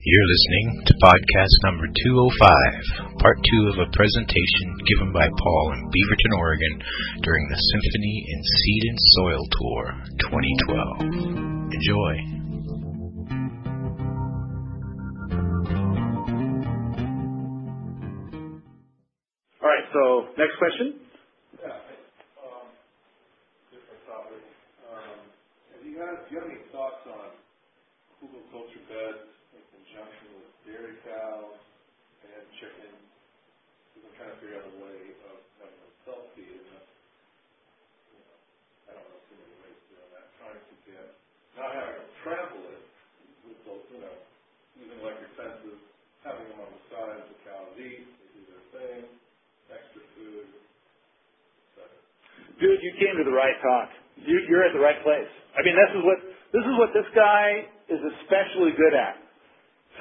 You're listening to podcast number 205, part 2 of a presentation given by Paul in Beaverton, Oregon during the Symphony in Seed and Soil Tour 2012. Enjoy. All right, so next question. Yeah, different topic. Do you have any thoughts on hugelkultur beds in conjunction with dairy cows and chicken? We've been trying to figure out a way of having them self-feed and I don't know too many ways of doing that. Trying to get, not having them trample it with those, using electric fences, having them on the side of the cows eat, they do their thing, extra food, etc. Dude, you came to the right talk. You're at the right place. I mean, this is what this guy is especially good at. So,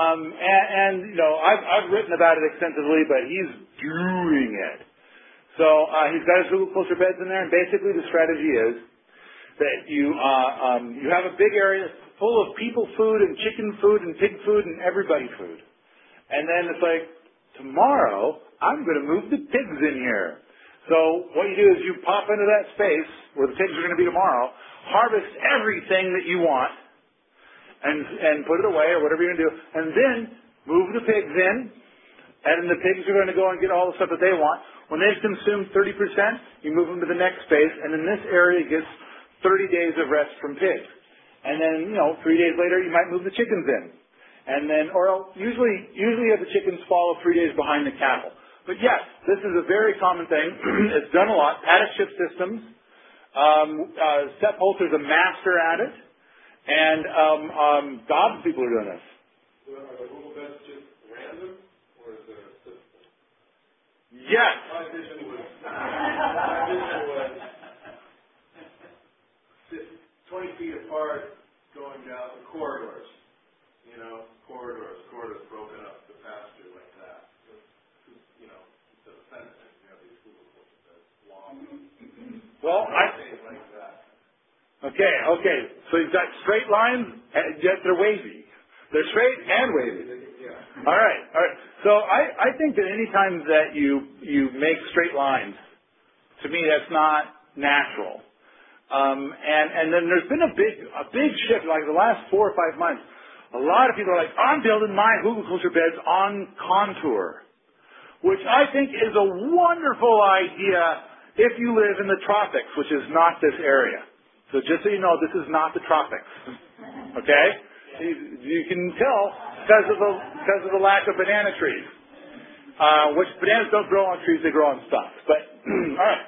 I've written about it extensively, but he's doing it. So he's got his hugelkultur beds in there, and basically the strategy is that you have a big area full of people food and chicken food and pig food and everybody food, and then it's like, tomorrow I'm going to move the pigs in here. So what you do is you pop into that space where the pigs are going to be tomorrow, harvest everything that you want, and put it away or whatever you're going to do, and then move the pigs in, and the pigs are going to go and get all the stuff that they want. When they've consumed 30%, you move them to the next space, and then this area gets 30 days of rest from pigs. And then, 3 days later, you might move the chickens in. And then, usually you have the chickens follow 3 days behind the cattle. But yes, this is a very common thing. It's done a lot. Paddock shift systems. Sepp Holter's a master at it. And Dobbs people are doing this. So are the Google beds just random, or is there a system? Yes. My vision was 20 feet apart, going down the corridors. Corridors broken up the pasture like that. Instead of fencing, these Google beds long. Well, like that. Okay. So you've got straight lines, yet they're wavy. They're straight and wavy. Yeah. All right. So I think that any time that you make straight lines, to me that's not natural. And then there's been a big shift, like the last 4 or 5 months. A lot of people are like, I'm building my hugelkultur beds on contour, which I think is a wonderful idea if you live in the tropics, which is not this area. So just so you know, this is not the tropics. Okay? You can tell because of the lack of banana trees. Which bananas don't grow on trees, they grow on stumps. But, all right.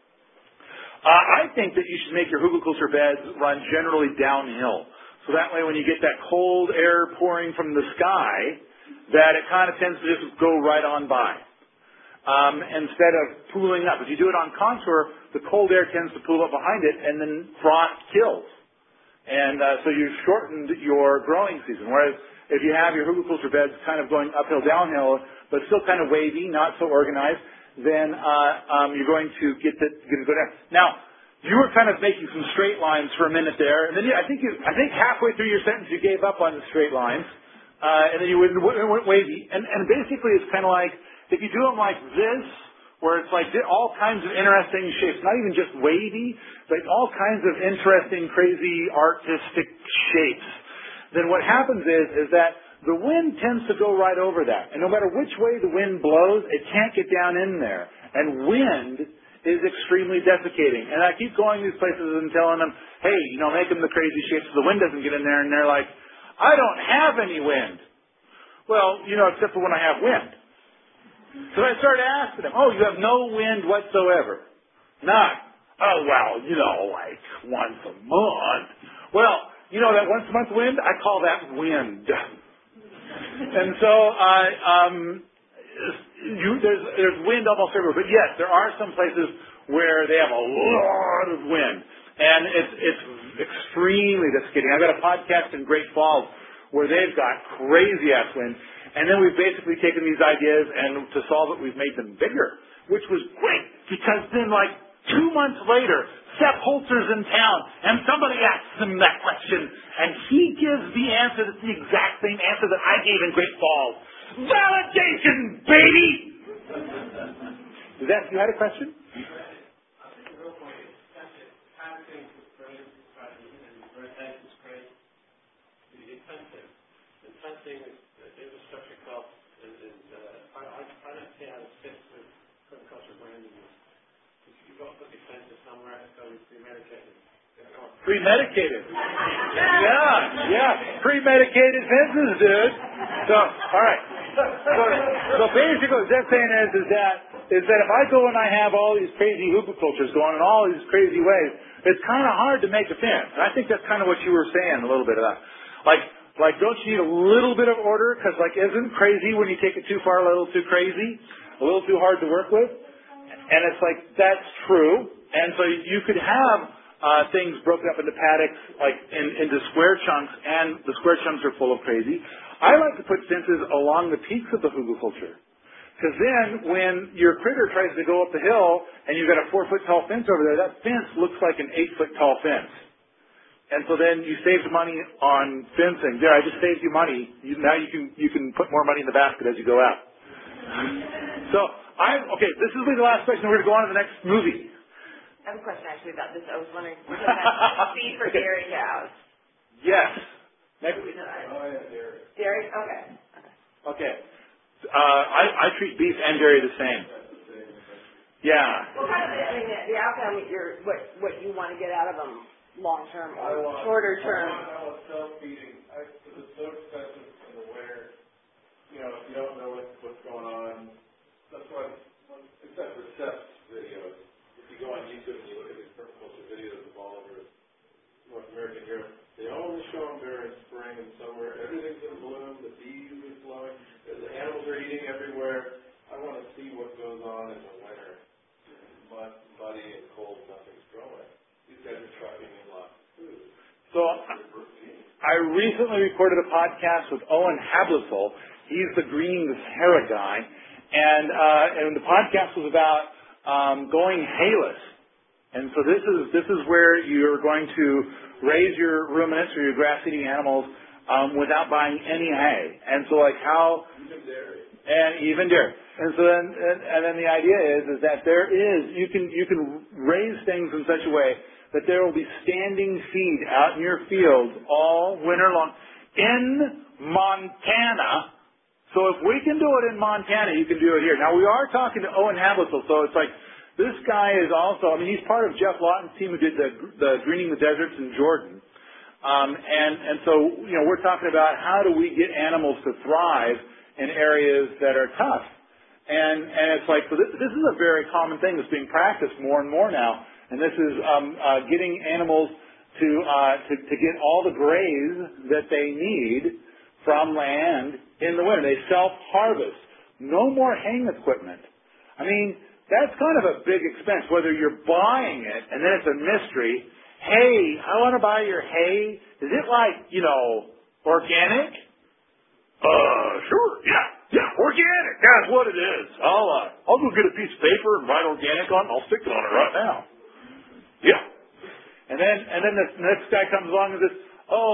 I think that you should make your hugelkultur beds run generally downhill. So that way when you get that cold air pouring from the sky, that it kind of tends to just go right on by. Instead of pooling up. If you do it on contour, the cold air tends to pool up behind it, and then frost kills. And so you've shortened your growing season. Whereas if you have your hugelkultur beds kind of going uphill, downhill, but still kind of wavy, not so organized, then you're going to go down. Now, you were kind of making some straight lines for a minute there, and then I think halfway through your sentence you gave up on the straight lines, and then you went wavy. And basically it's kind of like, if you do them like this, where it's like all kinds of interesting shapes, not even just wavy, but all kinds of interesting, crazy, artistic shapes, then what happens is that the wind tends to go right over that. And no matter which way the wind blows, it can't get down in there. And wind is extremely desiccating. And I keep going to these places and telling them, hey, make them the crazy shapes so the wind doesn't get in there. And they're like, I don't have any wind. Well, except for when I have wind. So I started asking them, you have no wind whatsoever? None. Oh, well, like once a month. Well, that once a month wind, I call that wind. And so there's wind almost everywhere. But yes, there are some places where they have a lot of wind. And it's extremely desiccating. I've got a podcast in Great Falls where they've got crazy-ass wind. And then we've basically taken these ideas and to solve it, we've made them bigger, which was great because then 2 months later, Sepp Holzer's in town, and somebody asks him that question, and he gives the answer that's the exact same answer that I gave in Great Falls. Validation, baby! You had a question? Fencing infrastructure cost I don't see how it fits with permaculture branding. You've got to put the fences somewhere, it's got to be premedicated. Premedicated. Yeah. Premedicated fences, dude. So, all right. So basically what Zep's saying is that if I go and I have all these crazy hugelkulturs going in all these crazy ways, it's kind of hard to make a fence. And I think that's kind of what you were saying, a little bit of that. Like, don't you need a little bit of order? Because, isn't crazy when you take it too far, a little too crazy, a little too hard to work with? And it's like, that's true. And so you could have things broken up into paddocks, into square chunks, and the square chunks are full of crazy. I like to put fences along the peaks of the hugelkultur. Because then, when your critter tries to go up the hill, and you've got a 4-foot tall fence over there, that fence looks like an 8-foot tall fence. And so then you saved money on fencing. There, I just saved you money. Now you can put more money in the basket as you go out. So this will be the last question. We're going to go on to the next movie. I have a question actually about this. I was wondering, was that feed for dairy cows? Yes. Next. Dairy? Okay. Okay. I treat beef and dairy the same. Yeah. Well, the outcome, what you want to get out of them. Long term or shorter term? I want self-feeding. Because it's so expensive in the winter. If you don't know what's going on, that's why, except for Sepp's videos, if you go on YouTube and you look at these permaculture videos of all over North America and Europe, they only show them during spring and summer. Everything's in bloom, the bees are flowing, the animals are eating everywhere. I want to see what goes on in the winter. It's muddy and cold, nothing's growing. These guys are trucking in lots of food. So I recently recorded a podcast with Owen Hablisel. He's the Greening the Sahara guy. And the podcast was about going hayless. And so this is where you're going to raise your ruminants or your grass-eating animals without buying any hay. And so how... Even dairy. And even dairy. And so then the idea is that you can raise things in such a way that there will be standing feed out in your fields all winter long in Montana. So if we can do it in Montana, you can do it here. Now we are talking to Owen Hablisel, so it's like this guy is also, he's part of Jeff Lawton's team who did the Greening the Deserts in Jordan. And so, we're talking about how do we get animals to thrive in areas that are tough. And it's like, so this is a very common thing that's being practiced more and more now. And this is getting animals to get all the graze that they need from land in the winter. They self-harvest. No more haying equipment. That's kind of a big expense, whether you're buying it, and then it's a mystery. Hey, I want to buy your hay. Is it organic? Sure, yeah, organic. That's what it is. I'll go get a piece of paper and write organic on it. I'll stick it on it right now. Yeah. And then the next guy comes along and says,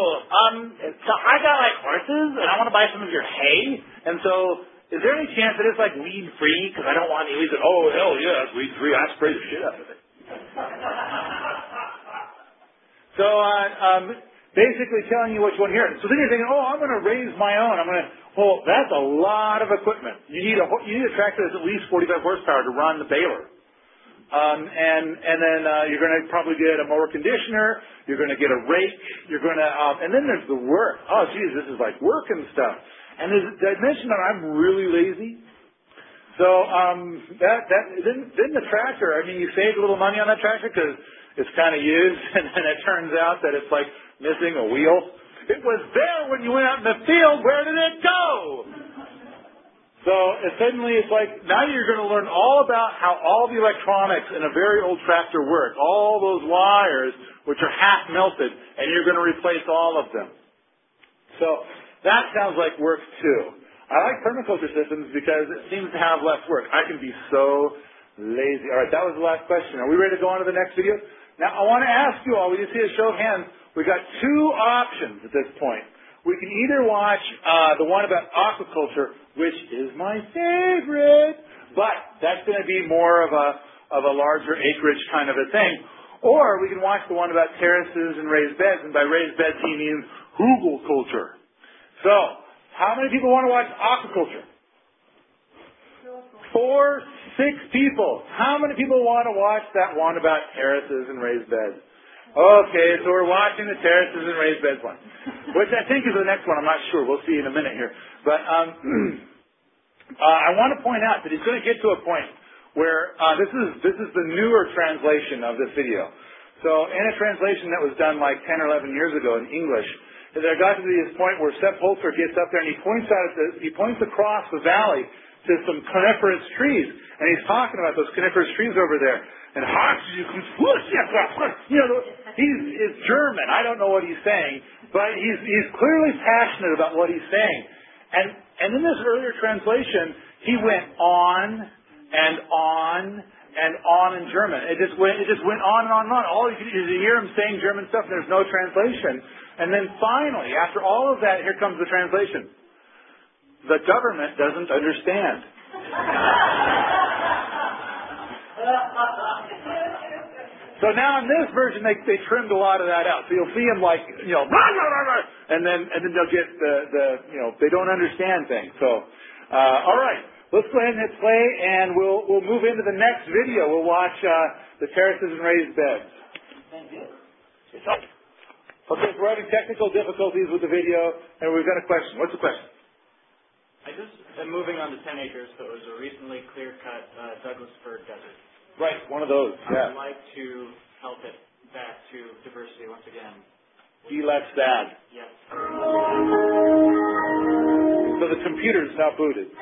so I got horses and I want to buy some of your hay. And so, is there any chance that it's weed free? Because I don't want any weeds. Oh, hell yeah, it's weed free. I spray the shit out of it. So, basically telling you what you want to hear. So then you're thinking, I'm going to raise my own. That's a lot of equipment. You need a tractor that's at least 45 horsepower to run the baler. And then you're going to probably get a mower conditioner. You're going to get a rake. You're going to, and then there's the work. Oh, geez, this is work and stuff. And did I mention that I'm really lazy? So then the tractor. You saved a little money on that tractor because it's kind of used, and then it turns out that it's missing a wheel. It was there when you went out in the field. Where did it go? So suddenly it's now you're going to learn all about how all the electronics in a very old tractor work. All those wires, which are half melted, and you're going to replace all of them. So that sounds like work too. I like permaculture systems because it seems to have less work. I can be so lazy. All right, that was the last question. Are we ready to go on to the next video? Now, I want to ask you all, will you see a show of hands? We've got two options at this point. We can either watch the one about aquaculture, which is my favorite, but that's going to be more of a larger acreage kind of a thing. Or we can watch the one about terraces and raised beds, and by raised beds he means hugelkultur. So, how many people want to watch aquaculture? 4, 6 people. How many people want to watch that one about terraces and raised beds? Okay, so we're watching the terraces and raised beds one, which I think is the next one. I'm not sure. We'll see in a minute here. But I want to point out that he's going to get to a point where this is the newer translation of this video. So in a translation that was done like 10 or 11 years ago in English, there got to be this point where Sepp Holzer gets up there and he points across the valley to some coniferous trees, and he's talking about those coniferous trees over there. And he's German. I don't know what he's saying, but he's clearly passionate about what he's saying. And in this earlier translation, he went on and on and on in German. It just went on and on and on. All you can do is hear him saying German stuff, and there's no translation. And then finally, after all of that, here comes the translation. The government doesn't understand. So now in this version, they trimmed a lot of that out. So you'll see him like, rah, rah, rah, rah, and then they'll get they don't understand things. So, all right, let's go ahead and hit play, and we'll move into the next video. We'll watch the terraces and raised beds. Thank you. Okay, so we're having technical difficulties with the video, and we've got a question. What's the question? I just am moving on to 10 acres, so it was a recently clear-cut Douglas fir desert. Right, one of those, yeah. I'd like to help it back to diversity once again. Let's that. Yes. So the computer's now booted.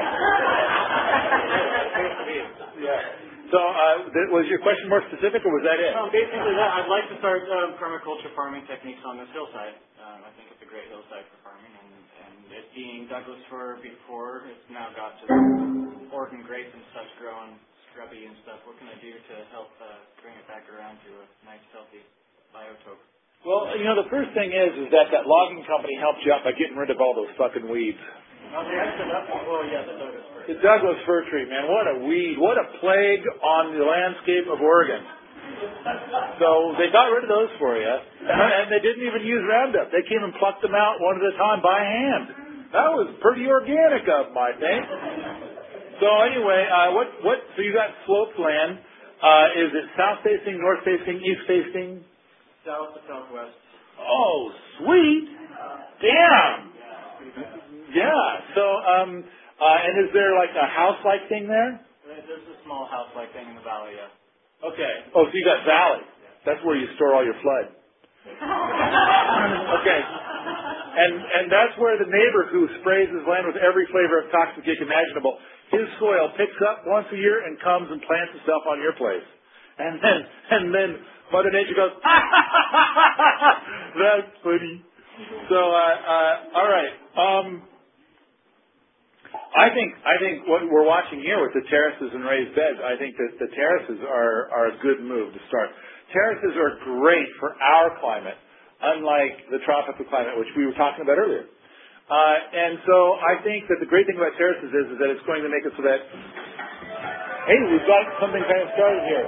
Yeah. So was your question more specific, or was that it? Basically that. I'd like to start permaculture farming techniques on this hillside. I think it's a great hillside for farming, and it being Douglas fir before, it's now got to the Oregon grape and such growing scrubby and stuff. What can I do to help bring it back around to a nice, healthy biotope? Well, the first thing is that logging company helped you out by getting rid of all those fucking weeds. The Douglas fir tree, man, what a weed, what a plague on the landscape of Oregon. So they got rid of those for you, and they didn't even use Roundup. They came and plucked them out one at a time by hand. That was pretty organic of them, I think. So anyway, so you got sloped land. Is it south facing, north facing, east facing? South to southwest. Oh, sweet. Damn. Yeah. So, and is there like a house-like thing there? There's a small house-like thing in the valley, yeah. Okay. Oh, so you got valley. That's where you store all your flood. Okay. And that's where the neighbor who sprays his land with every flavor of toxic imaginable, his soil picks up once a year and comes and plants itself on your place. And then Mother Nature goes, that's funny. So, all right. I think what we're watching here with the terraces and raised beds, I think that the terraces are a good move to start. Terraces are great for our climate, unlike the tropical climate, which we were talking about earlier. And so I think that the great thing about terraces is that it's going to make it so that, hey, we've got something kind of started here.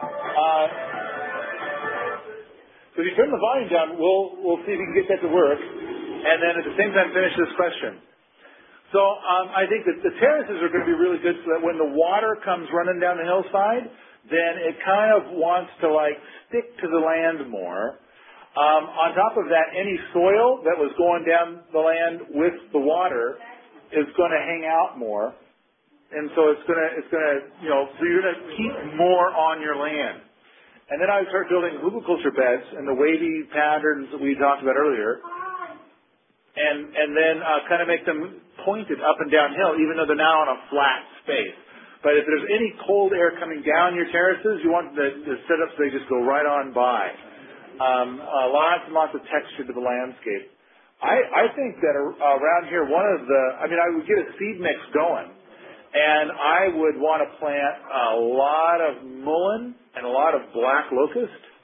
So if you turn the volume down, we'll see if we can get that to work, and then at the same time finish this question. So I think that the terraces are going to be really good so that when the water comes running down the hillside, then it kind of wants to like stick to the land more. On top of that, any soil that was going down the land with the water is going to hang out more, and so so you're going to keep more on your land. And then I would start building hugelkultur beds and the wavy patterns that we talked about earlier, and then kind of make them pointed up and downhill, even though they're now on a flat space. But if there's any cold air coming down your terraces, you want the set up so they just go right on by. Lots and lots of texture to the landscape. I think that around here, I would get a seed mix going, and I would want to plant a lot of mullein and a lot of black locust,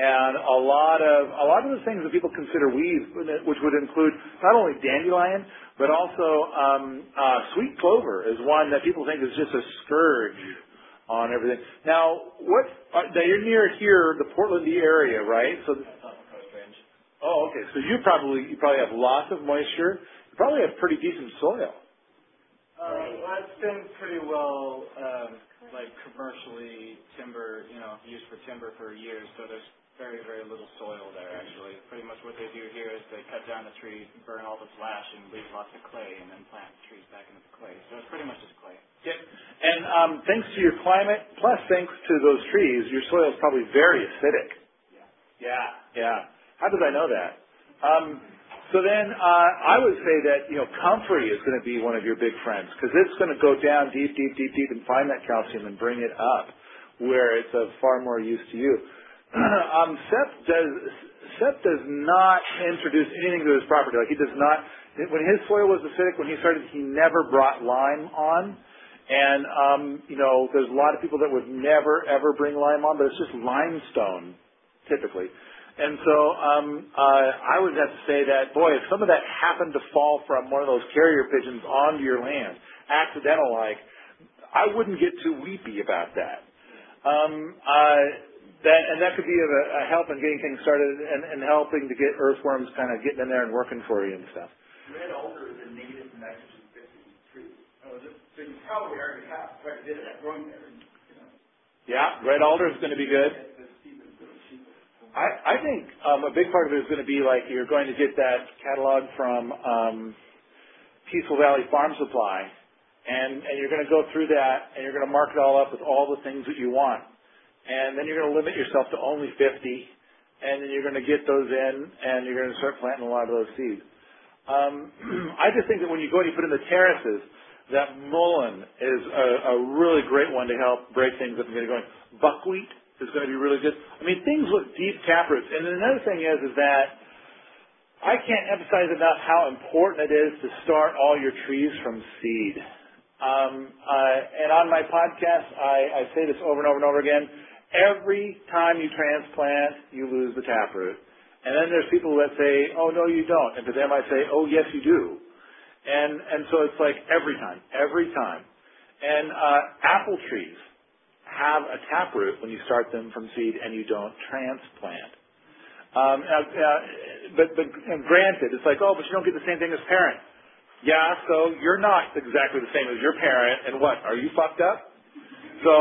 and a lot of the things that people consider weeds, which would include not only dandelion but also sweet clover, is one that people think is just a scourge on everything. Now, now you're near here, the Portlandy area, right? So. Oh, okay. So you probably have lots of moisture. You probably have pretty decent soil. Well, it's been pretty well, commercially used for timber for years, so there's very, very little soil there, actually. Pretty much what they do here is they cut down the tree, burn all the flash, and leave lots of clay, and then plant the trees back into the clay. So it's pretty much just clay. Yeah. And thanks to your climate, plus thanks to those trees, your soil is probably very acidic. Yeah. How did I know that? So then I would say that, comfrey is going to be one of your big friends, because it's going to go down deep and find that calcium and bring it up where it's of far more use to you. Sep does not introduce anything to his property. Like, he does not, when his soil was acidic, when he started, he never brought lime on. And, there's a lot of people that would never, ever bring lime on, but it's just limestone, typically. And so I would have to say that, boy, if some of that happened to fall from one of those carrier pigeons onto your land, accidental like, I wouldn't get too weepy about that. That could be a help in getting things started and helping to get earthworms kind of getting in there and working for you and stuff. Red alder is a native nitrogen-fixing tree. So you probably already have quite a bit of that growing there. Yeah, red alder is going to be good. I think a big part of it is going to be like you're going to get that catalog from Peaceful Valley Farm Supply, and you're going to go through that, and you're going to mark it all up with all the things that you want. And then you're going to limit yourself to only 50, and then you're going to get those in, and you're going to start planting a lot of those seeds. I just think that when you go and you put in the terraces, that mullein is a really great one to help break things up and get it going. Buckwheat is going to be really good. I mean, things with deep taproots. And then another thing is that I can't emphasize enough how important it is to start all your trees from seed. And on my podcast, I say this over and over and over again. Every time you transplant, you lose the taproot. And then there's people that say, oh, no, you don't. And to them I say, oh, yes, you do. And so it's like every time. And apple trees have a taproot when you start them from seed and you don't transplant. But granted, it's like, oh, but you don't get the same thing as parent. Yeah, so you're not exactly the same as your parent, and what, are you fucked up? So,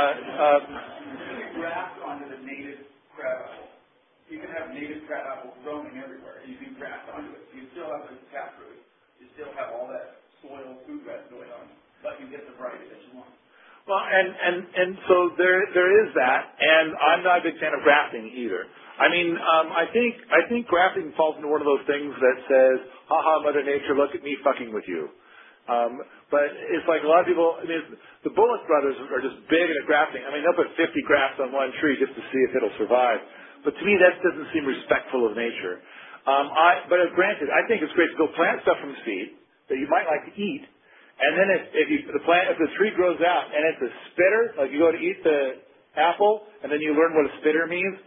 graft onto the native crabapple. You can have native crabapple growing everywhere. You can graft onto it. You still have the taproot. You still have all that soil food web going on, but you get the variety that you want. Well, and so there is that, and I'm not a big fan of grafting either. I mean, I think grafting falls into one of those things that says, "Ha-ha, Mother Nature, look at me fucking with you." But it's like a lot of people. I mean, the Bullock brothers are just big at grafting. I mean, they'll put 50 grafts on one tree just to see if it'll survive. But to me, that doesn't seem respectful of nature. But granted, I think it's great to go plant stuff from seed that you might like to eat. And then if the tree grows out and it's a spitter, like you go to eat the apple and then you learn what a spitter means,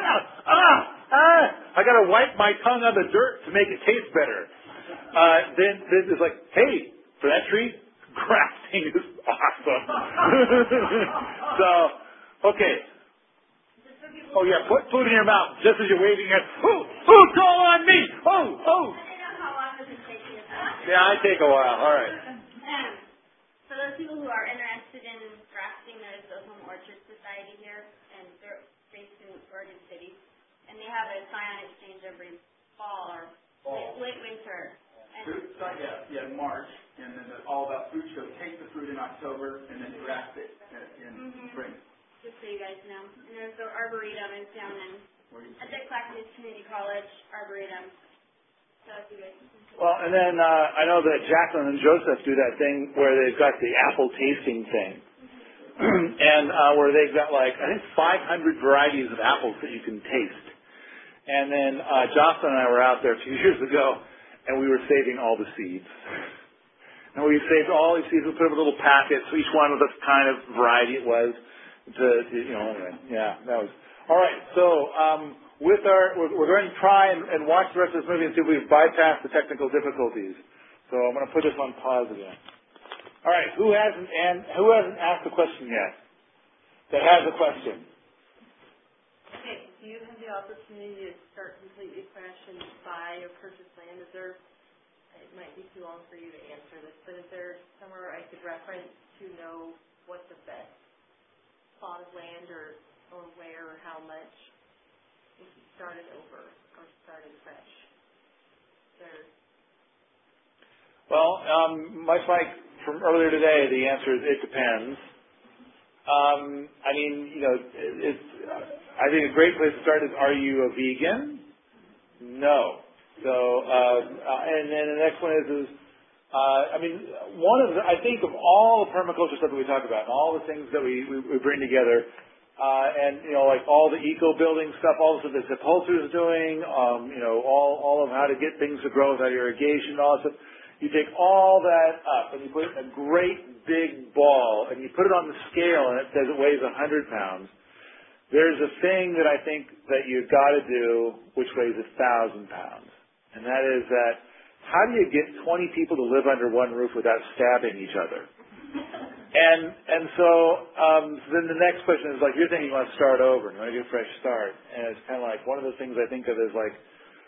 I got to wipe my tongue on the dirt to make it taste better. Then it's like, hey, for that tree, grafting is awesome. So, okay. Oh yeah, put food in your mouth just as you're waving it. Food, call on me! Oh. How long does it take you? Yeah, I take a while. All right. For those people who are interested in grafting, there's the Home Orchard Society here, and they're based in Oregon City, and they have a scion exchange every fall or late winter. Fruit start, March, and then it's all about fruit show. Take the fruit in October and then graft it in spring. Just so you guys know. And there's the Arboretum is down at the Clackamas Community College Arboretum. So if you guys well, and then I know that Jacqueline and Joseph do that thing where they've got the apple tasting thing. And where they've got I think 500 varieties of apples that you can taste. And then Jocelyn and I were out there a few years ago, and we were saving all the seeds. And we saved all these seeds. We put them in little packets, so each one of the kind of variety it was. Anyway, yeah, that was. All right, so we're going to try and watch the rest of this movie and see if we've bypassed the technical difficulties. So I'm going to put this on pause again. All right, who hasn't asked a question yet? That has a question. Okay, do you have the opportunity to start completely fresh and buy or purchase land? Is there, it might be too long for you to answer this, but is there somewhere I could reference to know what the best plot of land or where or how much if you started over or started fresh? Well, much like from earlier today, the answer is it depends. I mean, you know, I think a great place to start is, are you a vegan? No. So, and then the next one is I mean, I think of all the permaculture stuff that we talk about, and all the things that we bring together, and, you know, like all the eco-building stuff, all the stuff that Sepultura is doing, you know, all of how to get things to grow without irrigation, all that stuff. You take all that up and you put it in a great big ball and you put it on the scale and it says it weighs 100 pounds. There's a thing that I think that you've got to do which weighs 1,000 pounds. And that is that how do you get 20 people to live under one roof without stabbing each other? And so then the next question is like, you're thinking you want to start over and you want to get a fresh start. And it's kind of like one of the things I think of is like,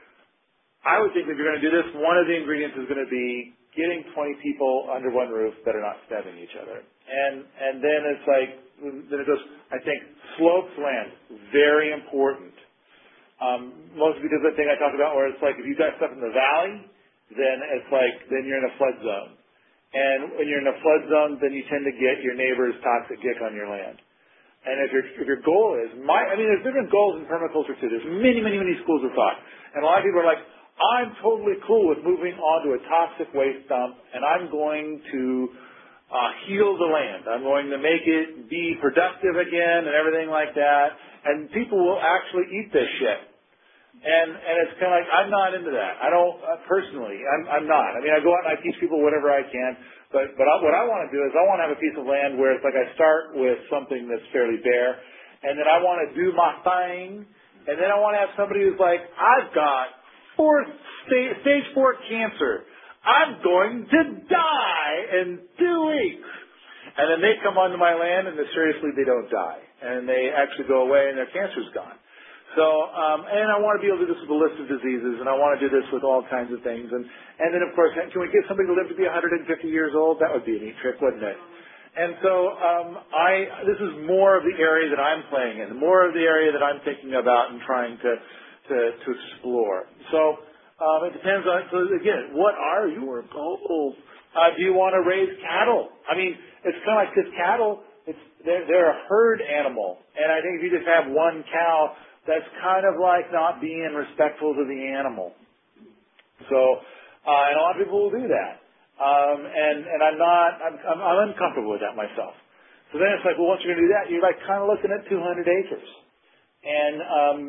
I would think if you're going to do this, one of the ingredients is going to be getting 20 people under one roof that are not stabbing each other. And then it's like, then it goes, I think, sloped land, very important. Mostly because of the thing I talked about where it's like, if you've got stuff in the valley, then it's like, then you're in a flood zone. And when you're in a flood zone, then you tend to get your neighbor's toxic gick on your land. And if your goal is, there's different goals in permaculture too. There's many, many, many schools of thought. And a lot of people are like, I'm totally cool with moving on to a toxic waste dump, and I'm going to heal the land. I'm going to make it be productive again and everything like that. And people will actually eat this shit. And it's kind of like, I'm not into that. I don't, personally, I'm not. I mean, I go out and I teach people whatever I can, but what I want to do is I want to have a piece of land where it's like I start with something that's fairly bare, and then I want to do my thing, and then I want to have somebody who's like, I've got stage 4 cancer. I'm going to die in 2 weeks. And then they come onto my land and seriously they don't die. And they actually go away and their cancer's gone. So, and I want to be able to do this with a list of diseases and I want to do this with all kinds of things. And then of course, can we get somebody to live to be 150 years old? That would be a neat trick, wouldn't it? And so, this is more of the area that I'm playing in, more of the area that I'm thinking about and trying to explore. So it depends on, so again, what are your goals? Do you want to raise cattle? I mean, it's kind of like this cattle, they're a herd animal. And I think if you just have one cow, that's kind of like not being respectful to the animal. So, and a lot of people will do that. And I'm uncomfortable with that myself. So then it's like, well, once you're going to do that, you're like kind of looking at 200 acres. And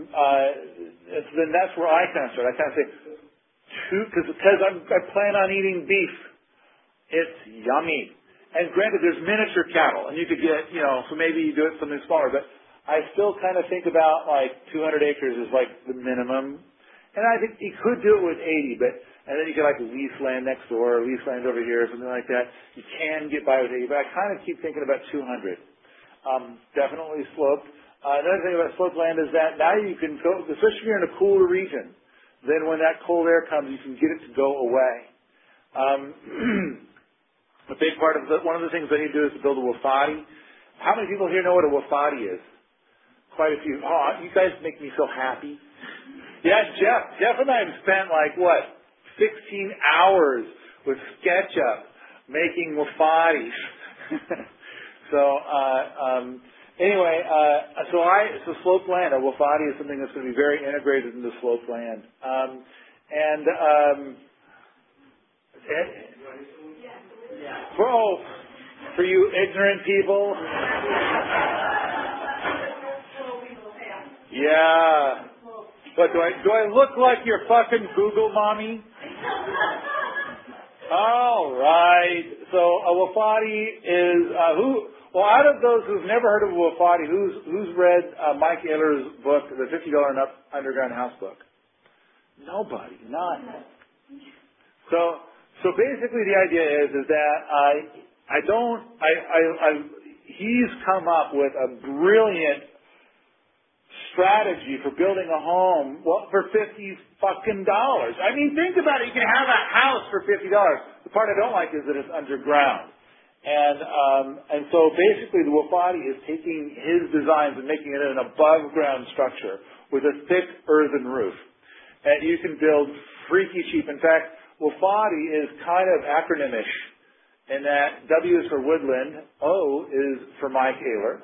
then that's where I kind of start. I kind of say, because I plan on eating beef. It's yummy. And granted, there's miniature cattle, and you could get, you know, so maybe you do it something smaller. But I still kind of think about like 200 acres is like the minimum. And I think you could do it with 80, and then you get like lease land next door, lease land over here, something like that. You can get by with 80, but I kind of keep thinking about 200. Definitely sloped. Another thing about sloped land is that now you can go, especially if you're in a cooler region, then when that cold air comes, you can get it to go away. A big part of one of the things I need to do is to build a wafati. How many people here know what a wafati is? Quite a few. Oh, you guys make me so happy. Yeah, Jeff and I have spent 16 hours with SketchUp making wafatis. Anyway, so sloped land, a wafati is something that's going to be very integrated into sloped land. For you ignorant people. Yeah. What, do I look like your fucking Google mommy? All right. So a wafati is, Well, out of those who've never heard of Wofati, who's read Mike Ehler's book, the $50 and Up Underground House book? Nobody. None. So basically the idea is that he's come up with a brilliant strategy for building a home, for $50 fucking dollars. I mean, think about it. You can have a house for $50. The part I don't like is that it's underground. And so basically the Wofati is taking his designs and making it an above ground structure with a thick earthen roof. And you can build freaky cheap. In fact, Wofati is kind of acronymish in that W is for woodland, O is for Mike Ehler,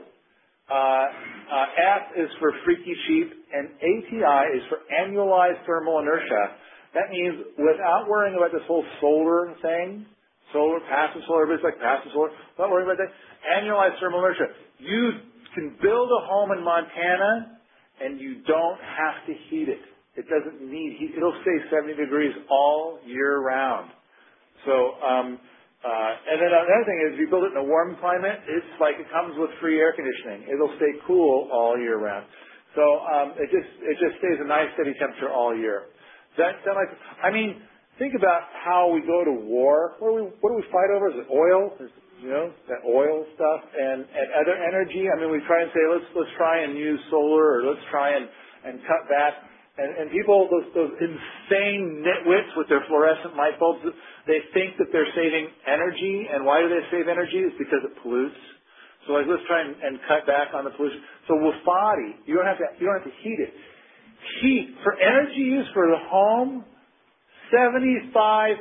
F is for freaky cheap, and ATI is for annualized thermal inertia. That means without worrying about this whole solar thing, passive solar, but it's like passive solar, without worrying about that, annualized thermal inertia. You can build a home in Montana and you don't have to heat it. It doesn't need heat. It'll stay 70 degrees all year round. So, and then another thing is, if you build it in a warm climate, it's like it comes with free air conditioning. It'll stay cool all year round. So it just stays a nice steady temperature all year. I mean, think about how we go to war. What do we fight over? Is it oil? That oil stuff and other energy. I mean, we try and say let's try and use solar, or let's try and cut back. And people, those insane nitwits with their fluorescent light bulbs, they think that they're saving energy. And why do they save energy? It's because it pollutes. So let's try and cut back on the pollution. So Wofati, you don't have to heat it. Heat for energy use for the home, 75%.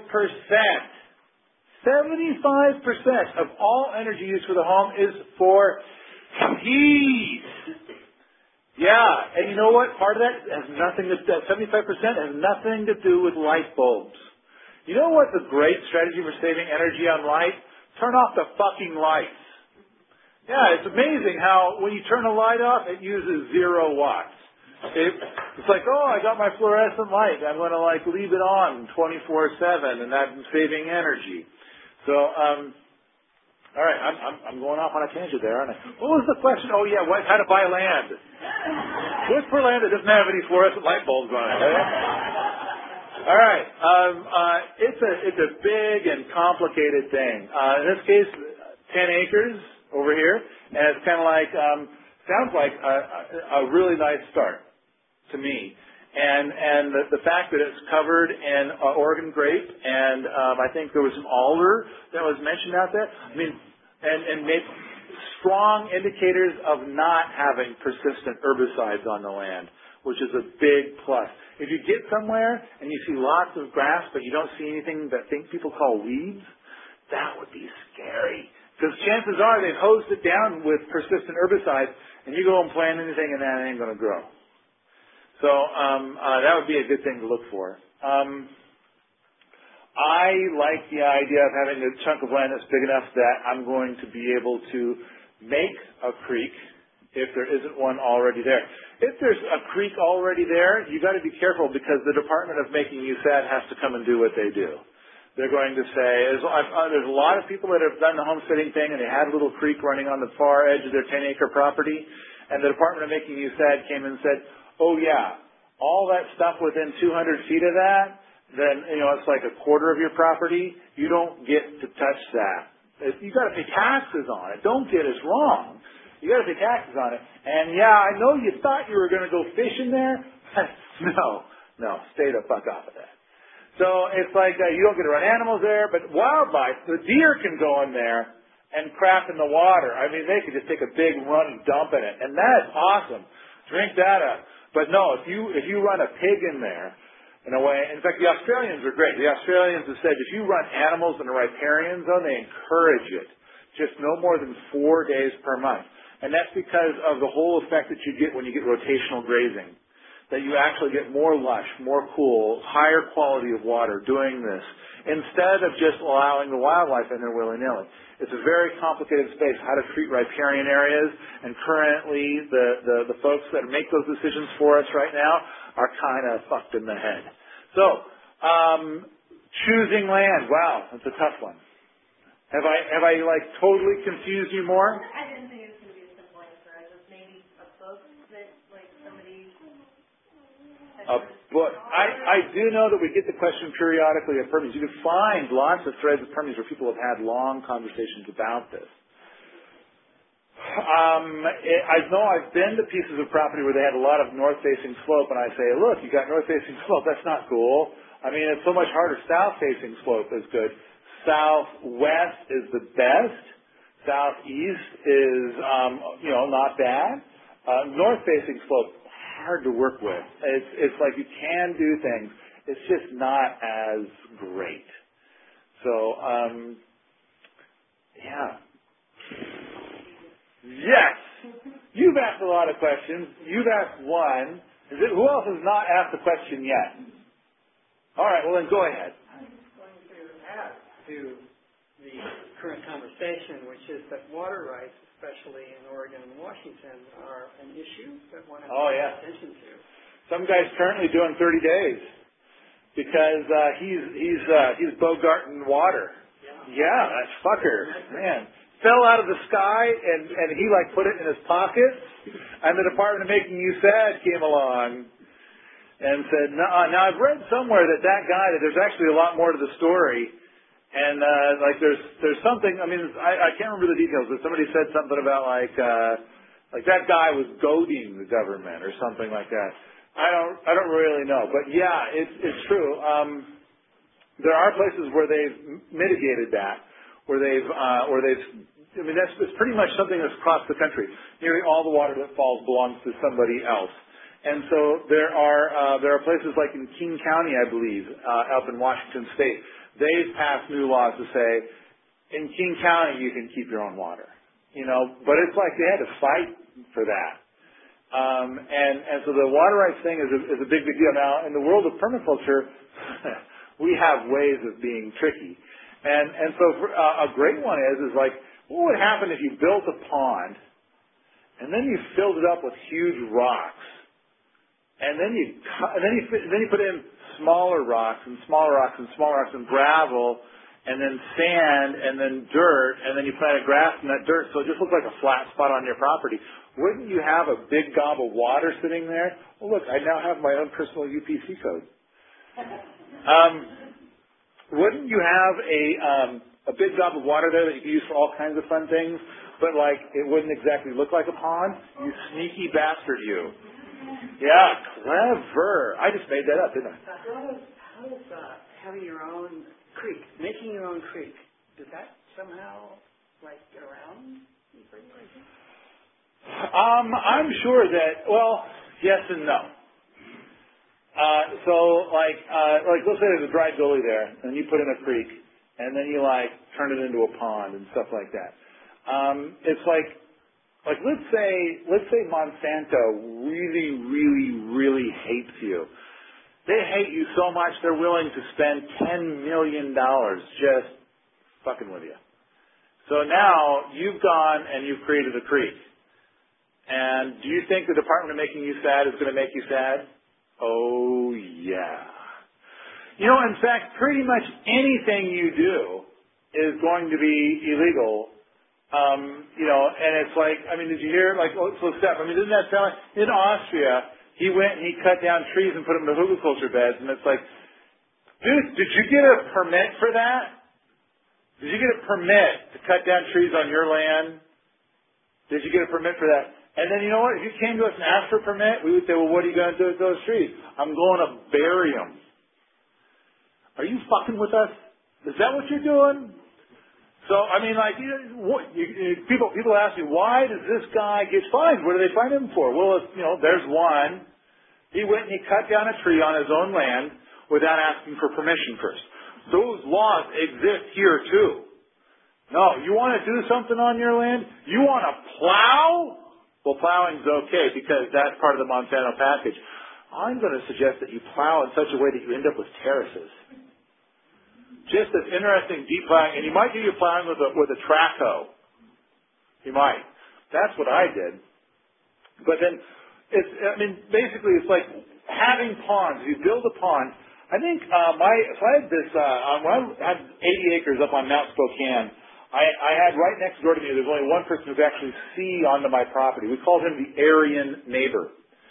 75% of all energy use for the home is for heat. Yeah, and you know what? Part of that has nothing to do, 75% has nothing to do with light bulbs. You know what the great strategy for saving energy on light? Turn off the fucking lights. Yeah, it's amazing how when you turn a light off, it uses 0 watts. It's like, oh, I got my fluorescent light. I'm going to leave it on 24/7, and I'm saving energy. So, all right, I'm going off on a tangent there, aren't I? What was the question? Oh yeah, how to buy land? Look for land that doesn't have any fluorescent light bulbs on it. All right, it's a big and complicated thing. In this case, 10 acres over here, and it's kind of like sounds like a really nice start to me. And the fact that it's covered in Oregon grape, and I think there was some alder that was mentioned out there. I mean, and make strong indicators of not having persistent herbicides on the land, which is a big plus. If you get somewhere and you see lots of grass, but you don't see anything that people call weeds, that would be scary. Because chances are they've hosed it down with persistent herbicides, and you go and plant anything, and that ain't going to grow. So that would be a good thing to look for. I like the idea of having a chunk of land that's big enough that I'm going to be able to make a creek if there isn't one already there. If there's a creek already there, you got to be careful because the Department of Making You Sad has to come and do what they do. They're going to say, there's a lot of people that have done the homesteading thing and they had a little creek running on the far edge of their 10-acre property, and the Department of Making You Sad came and said, oh yeah, all that stuff within 200 feet of that, then, it's like a quarter of your property. You don't get to touch that. You got to pay taxes on it. Don't get us wrong. You got to pay taxes on it. And yeah, I know you thought you were going to go fishing there. No, stay the fuck off of that. So it's like you don't get to run animals there, but wildlife, the deer can go in there and crap in the water. I mean, they could just take a big run and dump in it, and that is awesome. Drink that up. But no, if you run a pig in there, in a way, in fact, the Australians are great. The Australians have said if you run animals in the riparian zone, they encourage it. Just no more than 4 days per month. And that's because of the whole effect that you get when you get rotational grazing. That you actually get more lush, more cool, higher quality of water doing this, instead of just allowing the wildlife in there willy-nilly. It's a very complicated space, how to treat riparian areas, and currently the folks that make those decisions for us right now are kind of fucked in the head. So, choosing land, wow, that's a tough one. Have I like totally confused you more? I didn't think it was going to be a simple answer. I just maybe a book that like somebody. A book. I do know that we get the question periodically at Permies. You can find lots of threads at Permies where people have had long conversations about this. I know I've been to pieces of property where they had a lot of north-facing slope, and I say, look, you got north-facing slope. That's not cool. I mean, it's so much harder. South-facing slope is good. Southwest is the best. Southeast is, not bad. North-facing slope, hard to work with. It's like you can do things. It's just not as great. So, yeah. Yes. You've asked a lot of questions. You've asked one. Who else has not asked a question yet? All right, well then go ahead. I'm just going to add to the current conversation, which is that water rights, especially in Oregon and Washington, are an issue that one has to pay attention to. Some guy's currently doing 30 days because he's bogarting water. Yeah, that fucker, man. Fell out of the sky and he like put it in his pocket, and the Department of Making You Sad came along and said, no. Now I've read somewhere that guy, that there's actually a lot more to the story, and like there's something. I mean, I can't remember the details, but somebody said something about like that guy was goading the government or something like that. I don't really know, but yeah, it's true. There are places where they've mitigated that, where they've I mean, it's pretty much something that's across the country. Nearly all the water that falls belongs to somebody else. And so there are places like in King County, I believe, up in Washington State. They've passed new laws to say, in King County you can keep your own water. But it's like they had to fight for that. And so the water rights thing is a big deal. Now, in the world of permaculture, we have ways of being tricky. And so a great one is like, what would happen if you built a pond and then you filled it up with huge rocks, and then you put in smaller rocks and smaller rocks and smaller rocks and gravel, and then sand and then dirt, and then you planted grass in that dirt so it just looks like a flat spot on your property? Wouldn't you have a big gob of water sitting there? Well, look, I now have my own personal UPC code. Wouldn't you have a big gob of water there that you could use for all kinds of fun things, but like it wouldn't exactly look like a pond? You sneaky bastard, you. Yeah, clever. I just made that up, didn't I? How does having your own creek, making your own creek, does that somehow get around? I'm sure that, well, yes and no. So let's say there's a dry gully there, and you put in a creek, and then you turn it into a pond and stuff like that. It's like let's say Monsanto really, really, really hates you. They hate you so much they're willing to spend $10 million just fucking with you. So now you've gone and you've created a creek. And do you think the Department of Making You Sad is going to make you sad? Oh, yeah. In fact, pretty much anything you do is going to be illegal. And it's like, I mean, did you hear, Steph, didn't that sound like, in Austria, he went and he cut down trees and put them into hugelkultur beds, and it's like, dude, did you get a permit for that? Did you get a permit to cut down trees on your land? Did you get a permit for that? And then, you know what? If you came to us and asked for a permit, we would say, well, what are you going to do with those trees? I'm going to bury them. Are you fucking with us? Is that what you're doing? So, people ask me, why does this guy get fined? What do they fine him for? Well, there's one. He went and he cut down a tree on his own land without asking for permission first. Those laws exist here, too. No, you want to do something on your land? You want to plow? Well, plowing's okay because that's part of the Monsanto package. I'm going to suggest that you plow in such a way that you end up with terraces. Just as interesting deep plowing, and you might do your plowing with a track hoe. You might. That's what I did. But then, basically it's like having ponds. You build a pond. I think I had this, when I had 80 acres up on Mount Spokane, I had right next door to me, there's only one person who could actually see onto my property. We called him the Aryan neighbor.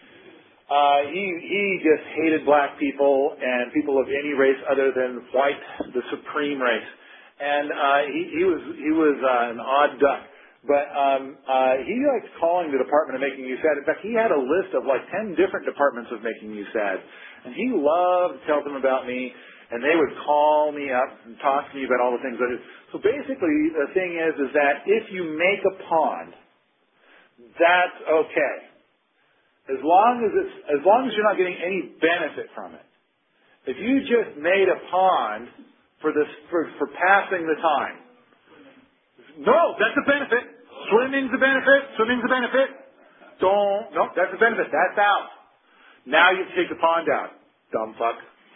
He just hated black people and people of any race other than white, the supreme race. And he was an odd duck. But he liked calling the department of making you sad. In fact, he had a list of like 10 different departments of making you sad. And he loved to tell them about me, and they would call me up and talk to me about all the things I did. So basically, the thing is that if you make a pond, that's okay. As long as you're not getting any benefit from it. If you just made a pond for passing the time. No, that's a benefit. Swimming's a benefit. No, that's a benefit. That's out. Now you take the pond out. Dumb fuck.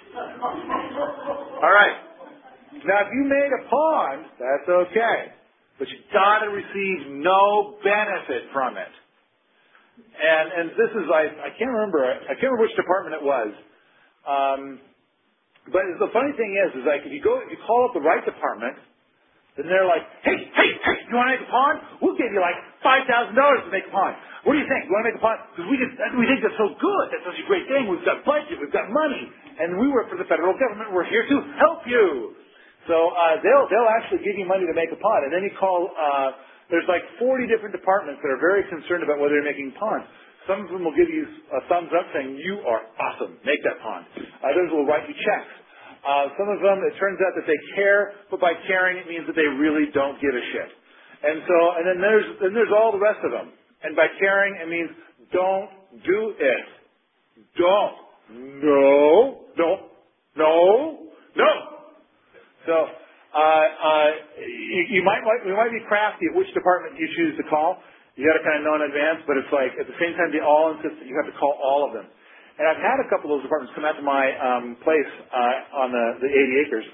All right. Now, if you made a pond, that's okay. But you gotta receive no benefit from it. And this is I can't remember which department it was. But the funny thing is like if you call up the right department, then they're like, hey, you want to make a pond? We'll give you like $5,000 to make a pond. What do you think? You want to make a pond? Because we think that's so good. That's such a great thing. We've got budget. We've got money. And we work for the federal government. We're here to help you. So they'll actually give you money to make a pond. And then you call, there's like 40 different departments that are very concerned about whether you're making ponds. Some of them will give you a thumbs up saying, you are awesome. Make that pond. Others will write you checks. Some of them, it turns out that they care, but by caring, it means that they really don't give a shit. And then there's all the rest of them. And by caring, it means don't do it. Don't. No. So, we might be crafty at which department you choose to call. You got to kind of know in advance, but it's like, at the same time, they all insist that you have to call all of them. And I've had a couple of those departments come out to my place on the 80 acres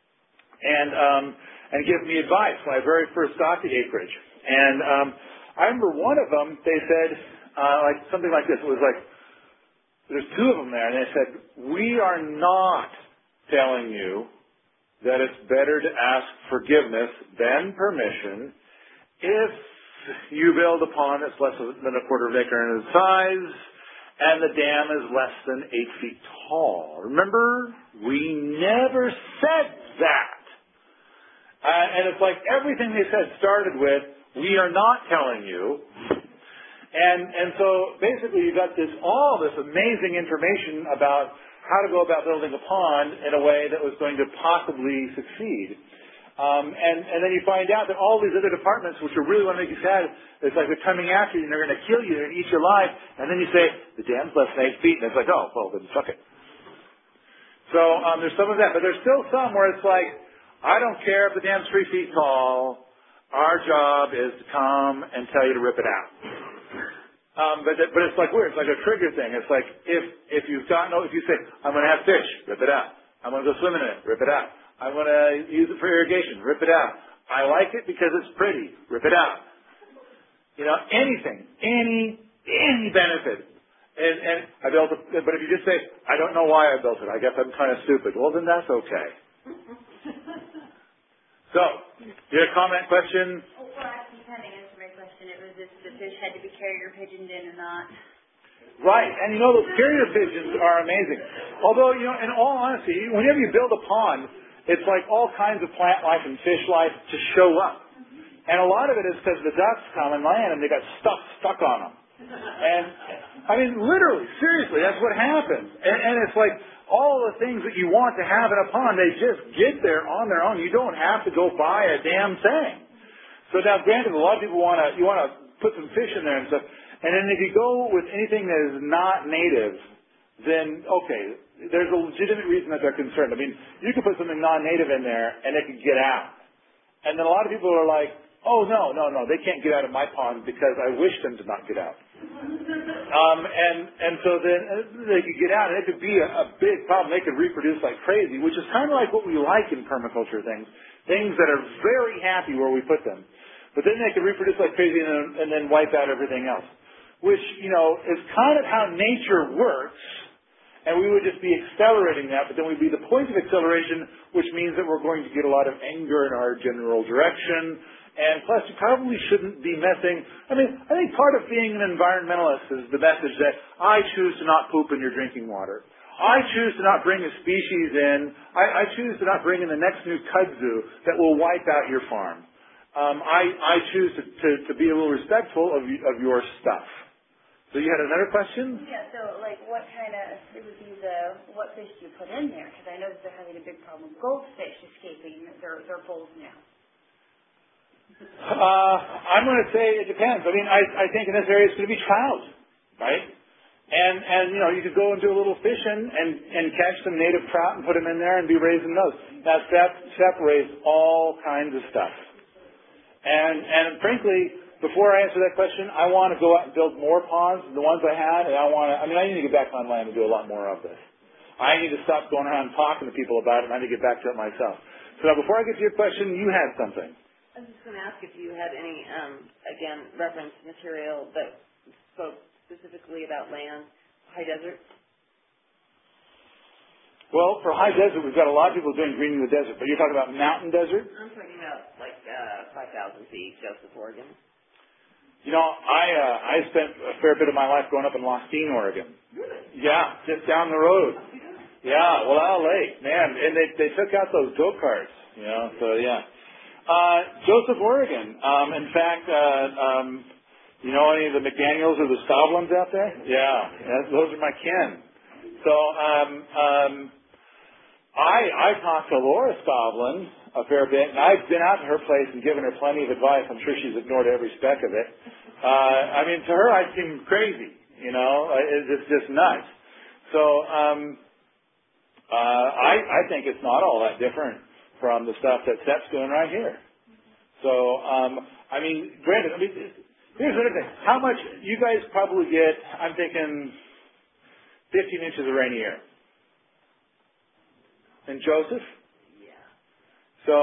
and give me advice when I very first got the acreage. And I remember one of them, they said like something like this. It was like, there's two of them there, and they said, we are not telling you that it's better to ask forgiveness than permission if you build a pond that's less than a quarter of an acre in size, and the dam is less than 8 feet tall. Remember? We never said that. And it's like everything they said started with, we are not telling you. And so basically you got all this amazing information about how to go about building a pond in a way that was going to possibly succeed. And then you find out that all these other departments, which are really want to make you sad, it's like they're coming after you and they're going to kill you, they're going to eat you alive. And then you say, the dam's less than 8 feet. And it's like, oh, well, then fuck it. So there's some of that. But there's still some where it's like, I don't care if the dam's 3 feet tall. Our job is to come and tell you to rip it out. But it's like weird. It's like a trigger thing. It's like if you say, I'm going to have fish, rip it out. I'm going to go swimming in it, rip it out. I'm going to use it for irrigation, rip it out. I like it because it's pretty, rip it out. You know, anything, any benefit. And I built it, but if you just say, I don't know why I built it, I guess I'm kind of stupid, well then that's okay. So, your comment, question? Well, actually, you kind of answered my question. It was if the fish had to be carried or pigeoned in or not. Right, and those carrier pigeons are amazing. Although, in all honesty, whenever you build a pond, it's like all kinds of plant life and fish life to show up. And a lot of it is because the ducks come and land and they got stuff stuck on them. And, I mean, literally, seriously, that's what happens. And it's like all the things that you want to have in a pond, they just get there on their own. You don't have to go buy a damn thing. So now, granted, a lot of people you want to put some fish in there and stuff. And then if you go with anything that is not native, then, okay, there's a legitimate reason that they're concerned. I mean, you could put something non-native in there and it could get out. And then a lot of people are like, oh, no, they can't get out of my pond because I wish them to not get out. And so then they could get out and it could be a big problem. They could reproduce like crazy, which is kind of like what we like in permaculture things that are very happy where we put them. But then they could reproduce like crazy and then wipe out everything else, which, is kind of how nature works. and we would just be accelerating that, but then we'd be the point of acceleration, which means that we're going to get a lot of anger in our general direction. And plus, you probably shouldn't be messing. I think part of being an environmentalist is the message that I choose to not poop in your drinking water. I choose to not bring a species in. I choose to not bring in the next new kudzu that will wipe out your farm. I choose to be a little respectful of your stuff. So you had another question? Yeah, so like what kind of, it would be what fish do you put in there? Because I know they're having a big problem with goldfish escaping their bowls now. I'm going to say it depends. I think in this area it's going to be trout, right? And you could go and do a little fishing and catch some native trout and put them in there and be raising those. Now, Seth raised all kinds of stuff. And frankly, before I answer that question, I want to go out and build more ponds than the ones I had, and I need to get back on land and do a lot more of this. I need to stop going around talking to people about it, and I need to get back to it myself. So now, before I get to your question, you had something. I was just going to ask if you had any, again, reference material that spoke specifically about land, high desert. Well, for high desert, we've got a lot of people doing greening the desert, but you're talking about mountain desert? I'm talking about like 5,000 feet, Joseph, Oregon. I spent a fair bit of my life growing up in Lostine, Oregon. Really? Yeah, just down the road. Yeah, well, Owl Lake, man, and they took out those go-karts, so yeah. Joseph, Oregon. In fact, you know any of the McDaniels or the Stovlins out there? Yeah, those are my kin. So I talked to Laura Stovlin a fair bit, and I've been out to her place and given her plenty of advice. I'm sure she's ignored every speck of it. To her, I seem crazy. It's just nuts. So I think it's not all that different from the stuff that Steph's doing right here. So, granted, here's another thing. How much, you guys probably get, I'm thinking, 15 inches of rain a year. And Joseph? Yeah. So,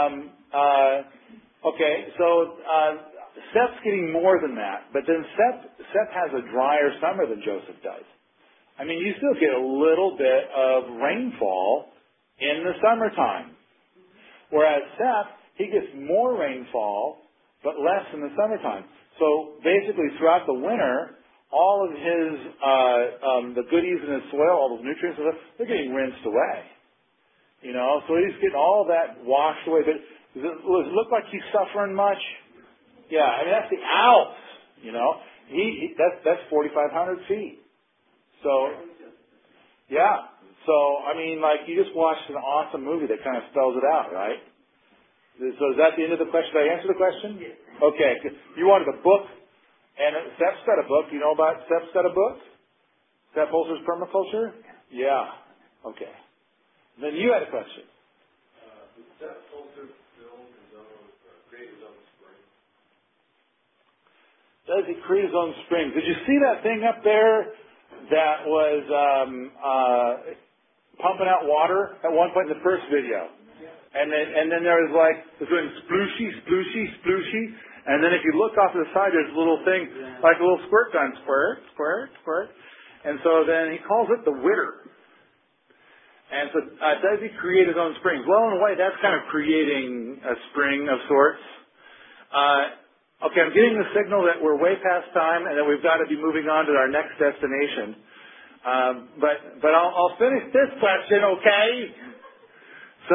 Steph's getting more than that, but then Seth has a drier summer than Joseph does. You still get a little bit of rainfall in the summertime. Whereas Seth, he gets more rainfall, but less in the summertime. So basically throughout the winter, all of his, the goodies in his soil, all those nutrients, they're getting rinsed away. So he's getting all that washed away. But does it look like he's suffering much? Yeah, that's the Alps, that's 4,500 feet. So, yeah. So, you just watched an awesome movie that kind of spells it out, right? So is that the end of the question? Did I answer the question? Yes. Okay. You wanted a book, and Steph's got a book. You know about Steph's got a book? Steph Holzer's Permaculture? Yeah. Okay. Then you had a question. Did Steph Holzer create his own spring? Does he create his own springs? Did you see that thing up there that was pumping out water at one point in the first video? And then there was it was going splooshy, splooshy, splooshy. And then if you look off to the side, there's a little thing, like a little squirt gun, squirt, squirt, squirt. And so then he calls it the Witter. And so does he create his own springs? Well, in a way, that's kind of creating a spring of sorts. Okay, I'm getting the signal that we're way past time and that we've got to be moving on to our next destination. But I'll finish this question, okay? So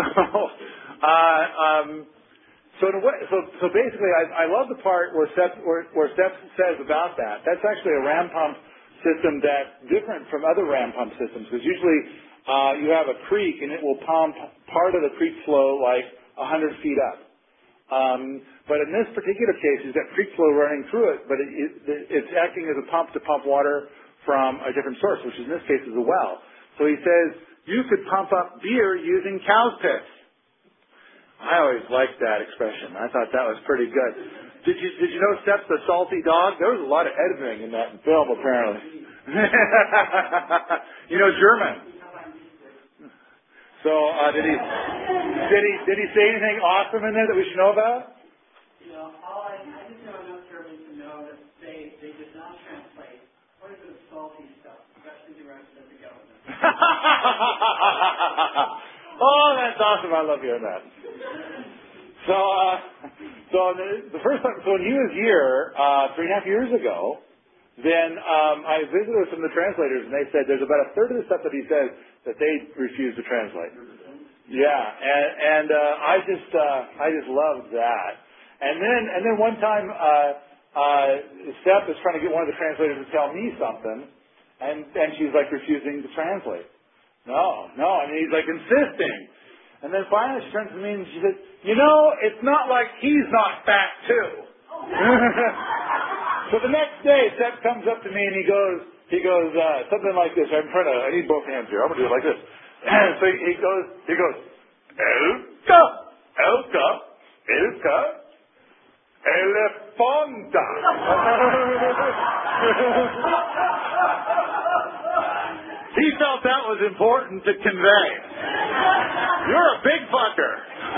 basically, I love the part where Steph says about that. That's actually a ram pump system that's different from other ram pump systems, because usually you have a creek and it will pump part of the creek flow 100 feet up. But in this particular case, you've got creek flow running through it, but it's acting as a pump to pump water from a different source, which in this case is a well. So he says, you could pump up beer using cow's piss. I always liked that expression. I thought that was pretty good. Did you know Steph's the salty dog? There was a lot of editing in that film, apparently. German. So did he say anything awesome in there that we should know about? I just know enough German to know that they did not translate. What is the salty stuff? Oh, that's awesome. I love hearing that. So the first time, so when he was here 3.5 years ago, then I visited with some of the translators, and they said there's about a third of the stuff that he says that they refuse to translate. Yeah, and I just loved that. And then one time, Steph is trying to get one of the translators to tell me something, and she's like refusing to translate. No, and he's like insisting. And then finally she turns to me and she says, it's not like he's not fat too. So the next day, Seth comes up to me and he goes something like this. I need both hands here. I'm going to do it like this. So he goes, Elka, elephanta. He felt that was important to convey. You're a big fucker.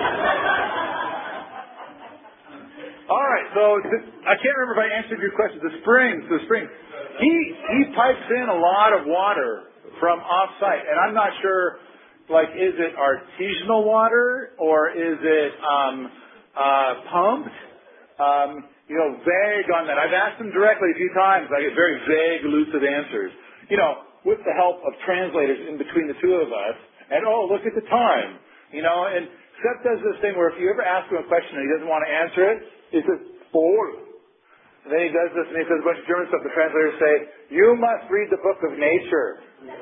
All right, so I can't remember if I answered your question. The springs. He pipes in a lot of water from off-site, and I'm not sure, is it artisanal water or is it pumped? Vague on that. I've asked him directly a few times. I get very vague, elusive answers. With the help of translators in between the two of us, and look at the time, and Seth does this thing where if you ever ask him a question and he doesn't want to answer it, he says, "Fool." And then he does this and he says a bunch of German stuff. The translators say, "You must read the book of nature."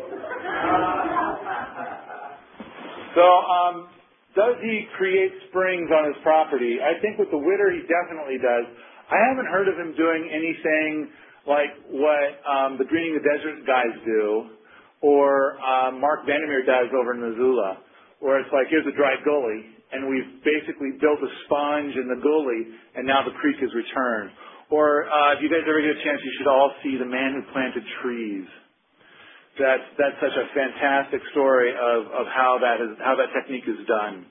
So, does he create springs on his property? I think with the Witter he definitely does. I haven't heard of him doing anything like what the Greening the Desert guys do, or Mark Vandermeer does over in Missoula, where it's like, here's a dry gully, and we've basically built a sponge in the gully, and now the creek is returned. Or if you guys ever get a chance, you should all see The Man Who Planted Trees. That's such a fantastic story of how that technique is done.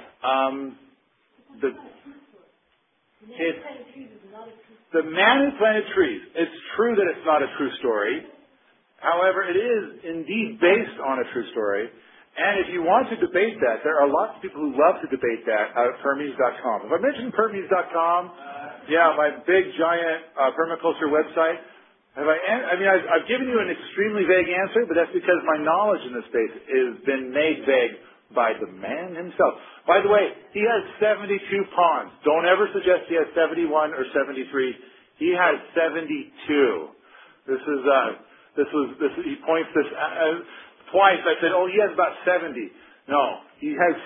The Man Who Planted Trees. It's true that it's not a true story. However, it is indeed based on a true story. And if you want to debate that, there are lots of people who love to debate that out at Permies.com. Have I mentioned Permies.com? Yeah, my big, giant permaculture website. I've given you an extremely vague answer, but that's because my knowledge in this space has been made vague by the man himself. By the way, he has 72 ponds. Don't ever suggest he has 71 or 73. He has 72. He points this twice. I said, he has about 70. No, he has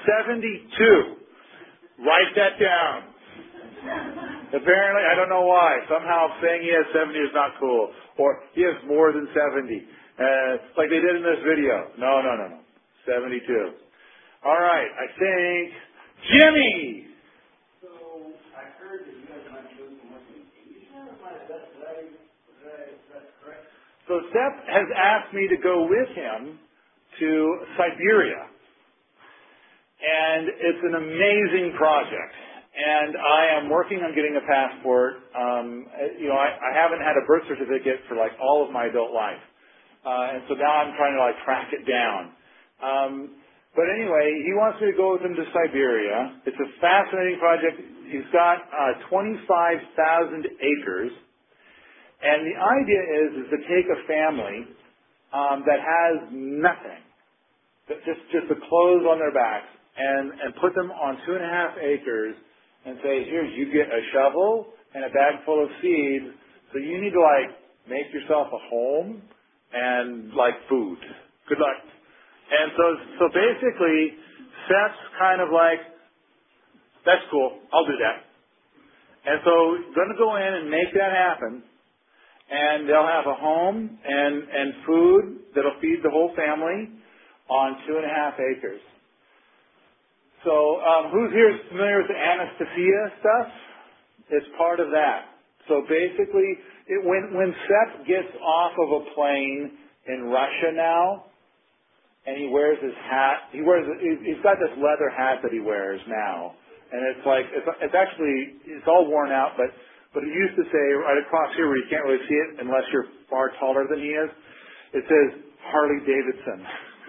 72. Write that down. Apparently, I don't know why. Somehow saying he has 70 is not cool. Or he has more than 70. Like they did in this video. No. 72. All right, I think Jimmy. So I heard that you guys might be doing some work in Asia. That's correct. So Seth has asked me to go with him to Siberia, and it's an amazing project. And I am working on getting a passport. I haven't had a birth certificate for all of my adult life, and so now I'm trying to track it down. But anyway, he wants me to go with him to Siberia. It's a fascinating project. He's got 25,000 acres. And the idea is to take a family that has nothing, just the clothes on their backs, and put them on 2.5 acres and say, here, you get a shovel and a bag full of seeds, so you need to make yourself a home and food. Good luck. And so basically, Seth's kind of that's cool, I'll do that. And so going to go in and make that happen, and they'll have a home and food that'll feed the whole family on 2.5 acres. So who's here is familiar with the Anastasia stuff? It's part of that. So basically, when Seth gets off of a plane in Russia now, and he wears his hat. He's got this leather hat that he wears now, and it's all worn out. But he used to say right across here where you can't really see it unless you're far taller than he is. It says Harley Davidson.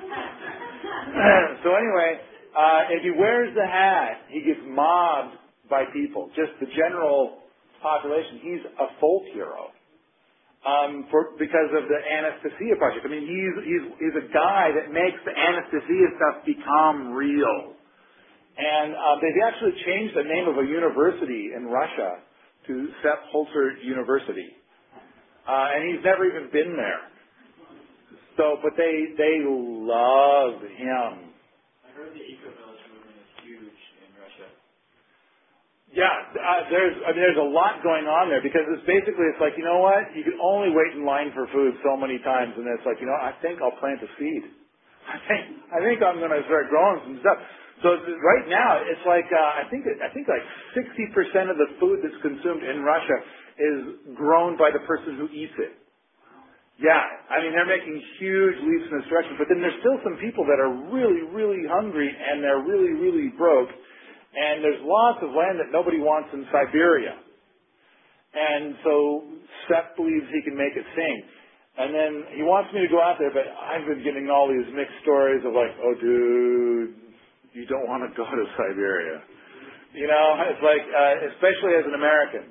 So anyway, if he wears the hat, he gets mobbed by people, just the general population. He's a folk hero because of the Anastasia project. I mean, he's a guy that makes the Anastasia stuff become real. And they've actually changed the name of a university in Russia to Sepp Holzer University. And he's never even been there. So, but they love him. I heard the eco-village movement is huge in Russia. Yeah, there's a lot going on there because it's like, you know what? You can only wait in line for food so many times, and it's like, you know, I think I'll plant a seed. I think I'm going to start growing some stuff. So right now, it's like I think like 60% of the food that's consumed in Russia is grown by the person who eats it. Yeah, I mean, they're making huge leaps in this direction, but then there's still some people that are really, really hungry and they're really, really broke, and there's lots of land that nobody wants in Siberia. And so Sepp believes he can make it sing. And then he wants me to go out there, but I've been getting all these mixed stories of like, oh, dude, you don't want to go to Siberia. You know, it's like, especially as an American.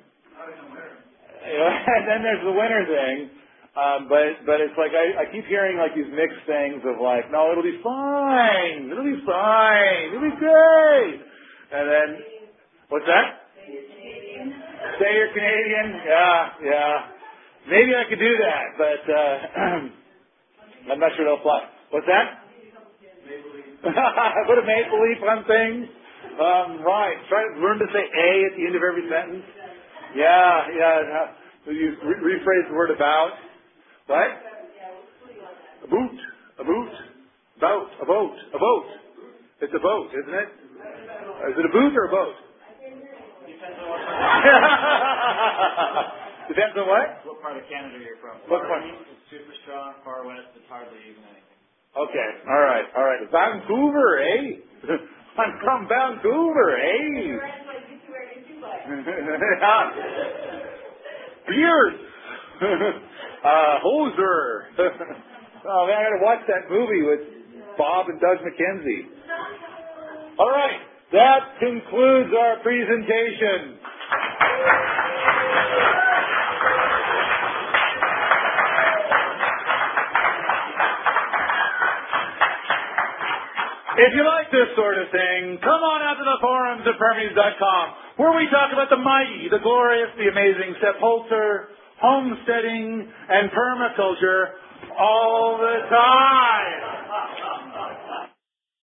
And then there's the winter thing. But it's like I keep hearing like these mixed things of like, no, it'll be fine. It'll be fine. It'll be great. And then, what's that? Say you're Canadian? Yeah. Maybe I could do that, but I'm not sure it'll fly. What's that? Put a maple leaf on things. Right. Try to learn to say A at the end of every sentence. Yeah. You rephrase the word about. What? A boot. It's a boat, isn't it? Is it a boot or a boat? Depends on what? What part of Canada you're from. What part? East is super strong. Far west, it's hardly even anything. Okay. All right. Vancouver, eh? I'm from Vancouver, eh? Beers. Hoser. Oh man, I gotta watch that movie with Bob and Doug McKenzie. All right, that concludes our presentation. If you like this sort of thing, come on out to the forums at Permies.com, where we talk about the mighty, the glorious, the amazing Sepp Holzer, homesteading, and permaculture all the time.